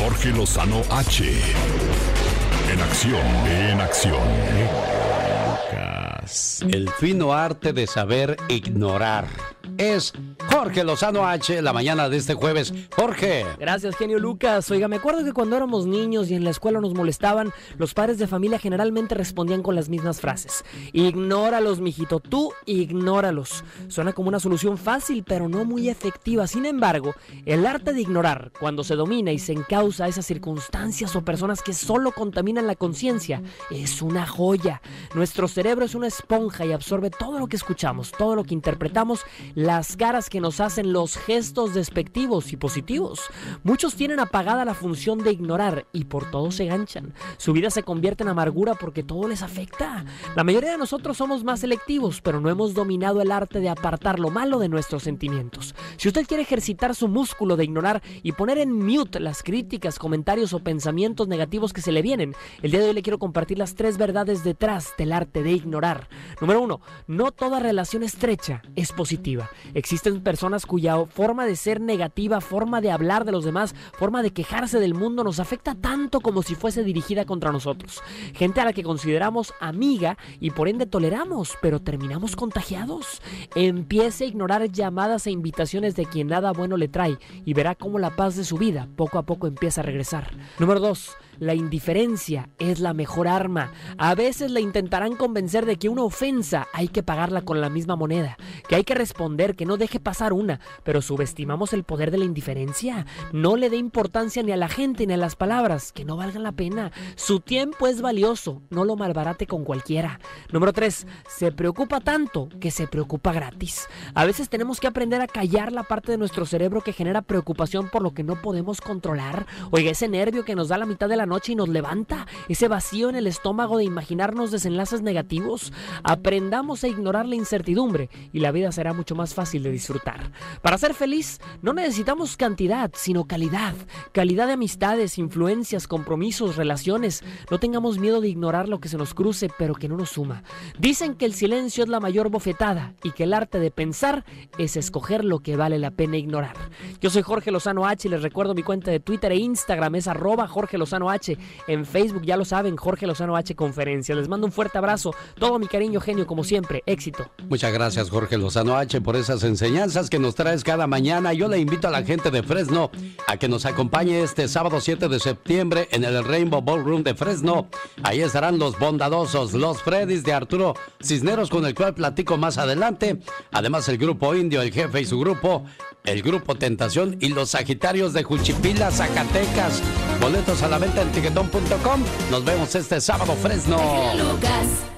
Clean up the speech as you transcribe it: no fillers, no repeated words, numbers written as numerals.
Jorge Lozano H. En acción, en acción. El fino arte de saber ignorar. Es Jorge Lozano H, la mañana de este jueves. Jorge. Gracias, genio Lucas. Oiga, me acuerdo que cuando éramos niños y en la escuela nos molestaban, los padres de familia generalmente respondían con las mismas frases. Ignóralos, mijito, tú ignóralos. Suena como una solución fácil, pero no muy efectiva. Sin embargo, el arte de ignorar, cuando se domina y se encausa a esas circunstancias o personas que solo contaminan la conciencia, es una joya. Nuestro cerebro es una esponja y absorbe todo lo que escuchamos, todo lo que interpretamos, las caras que nos hacen, los gestos despectivos y positivos. Muchos tienen apagada la función de ignorar y por todo se ganchan. Su vida se convierte en amargura porque todo les afecta. La mayoría de nosotros somos más selectivos, pero no hemos dominado el arte de apartar lo malo de nuestros sentimientos. Si usted quiere ejercitar su músculo de ignorar y poner en mute las críticas, comentarios o pensamientos negativos que se le vienen, el día de hoy le quiero compartir las 3 verdades detrás del arte de ignorar. Número 1. No toda relación estrecha es positiva. Existen personas cuya forma de ser negativa, forma de hablar de los demás, forma de quejarse del mundo nos afecta tanto como si fuese dirigida contra nosotros. Gente a la que consideramos amiga y por ende toleramos, pero terminamos contagiados. Empiece a ignorar llamadas e invitaciones de quien nada bueno le trae y verá cómo la paz de su vida poco a poco empieza a regresar. Número 2. La indiferencia es la mejor arma. A veces le intentarán convencer de que una ofensa hay que pagarla con la misma moneda, que hay que responder, que no deje pasar una, pero subestimamos el poder de la indiferencia. No le dé importancia ni a la gente ni a las palabras que no valgan la pena. Su tiempo es valioso, no lo malbarate con cualquiera. Número 3. Se preocupa tanto que se preocupa gratis. A veces tenemos que aprender a callar la parte de nuestro cerebro que genera preocupación por lo que no podemos controlar. Oiga, ese nervio que nos da la mitad de la noche y nos levanta, ese vacío en el estómago de imaginarnos desenlaces negativos. Aprendamos a ignorar la incertidumbre y la vida será mucho más fácil de disfrutar. Para ser feliz no necesitamos cantidad, sino calidad. Calidad de amistades, influencias, compromisos, relaciones. No tengamos miedo de ignorar lo que se nos cruce, pero que no nos suma. Dicen que el silencio es la mayor bofetada y que el arte de pensar es escoger lo que vale la pena ignorar. Yo soy Jorge Lozano H y les recuerdo mi cuenta de Twitter e Instagram es @Jorge Lozano H. En Facebook ya lo saben, Jorge Lozano H Conferencias. Les mando un fuerte abrazo, todo mi cariño, genio, como siempre, éxito. Muchas gracias, Jorge Lozano H, por esas enseñanzas que nos traes cada mañana. Yo le invito a la gente de Fresno a que nos acompañe este sábado 7 de septiembre en el Rainbow Ballroom de Fresno. Ahí estarán los bondadosos, los Freddys de Arturo Cisneros, con el cual platico más adelante. Además, el grupo Indio, el jefe y su grupo, el grupo Tentación y los Sagitarios de Juchipila, Zacatecas. Boletos a la venta en tiquetón.com. Nos vemos este sábado, Fresno. Lucas.